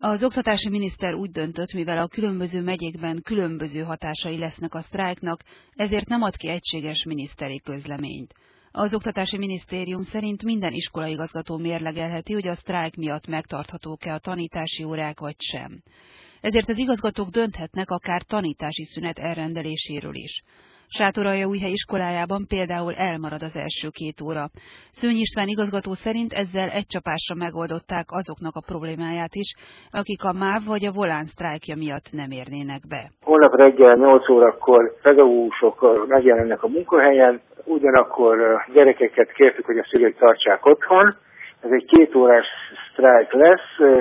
Az oktatási miniszter úgy döntött, mivel a különböző megyékben különböző hatásai lesznek a sztrájknak, ezért nem ad ki egységes miniszteri közleményt. Az oktatási minisztérium szerint minden iskolaigazgató mérlegelheti, hogy a sztrájk miatt megtarthatók-e a tanítási órák vagy sem. Ezért az igazgatók dönthetnek akár tanítási szünet elrendeléséről is. Sátoraljaújhely iskolájában például elmarad az első 2 óra. Szőny István igazgató szerint ezzel egy csapásra megoldották azoknak a problémáját is, akik a MÁV vagy a Volán sztrájkja miatt nem érnének be. Holnap reggel 8 órakor pedagógusok megjelennek a munkahelyen, ugyanakkor gyerekeket kértük, hogy a szülők tartsák otthon. Ez egy 2 órás sztrájk lesz,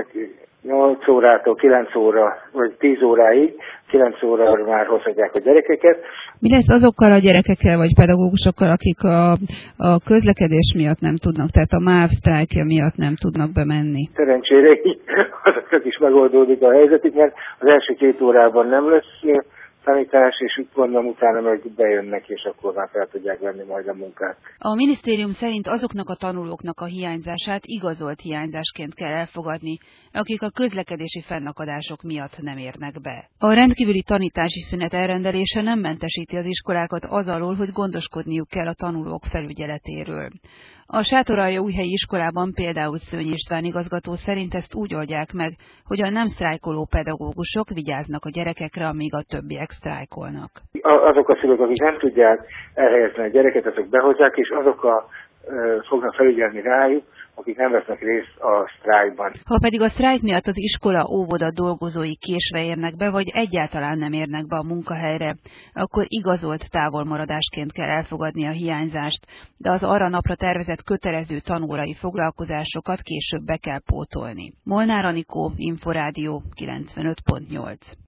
8 órától 9 óra, vagy 10 óráig, 9 órára már hozhatják a gyerekeket. Mi lesz azokkal a gyerekekkel, vagy pedagógusokkal, akik a közlekedés miatt nem tudnak, tehát a MÁV sztrájkja miatt nem tudnak bemenni? Szerencsére azoknak is megoldódik a helyzetük, mert az első 2 órában nem lesz tanítás, és gondolom utána meg bejönnek, és akkor már fel tudják venni majd a munkát. A minisztérium szerint azoknak a tanulóknak a hiányzását igazolt hiányzásként kell elfogadni, akik a közlekedési fennakadások miatt nem érnek be. A rendkívüli tanítási szünet elrendelése nem mentesíti az iskolákat az alól, hogy gondoskodniuk kell a tanulók felügyeletéről. A Sátoraljaújhelyi iskolában például Szőny István igazgató szerint ezt úgy oldják meg, hogy a nem sztrájkoló pedagógusok vigyáznak a gyerekekre, amíg a többiek sztrájkolnak. Azok a szülők, akik nem tudják elhelyezni a gyereket, azok behozzák, és azok fognak felügyelni rájuk, akik nem vesznek részt a sztrájkban. Ha pedig a sztrájk miatt az iskola, óvoda dolgozói késve érnek be, vagy egyáltalán nem érnek be a munkahelyre, akkor igazolt távolmaradásként kell elfogadni a hiányzást, de az arra napra tervezett kötelező tanórai foglalkozásokat később be kell pótolni. Molnár Anikó, Inforádió 95.8.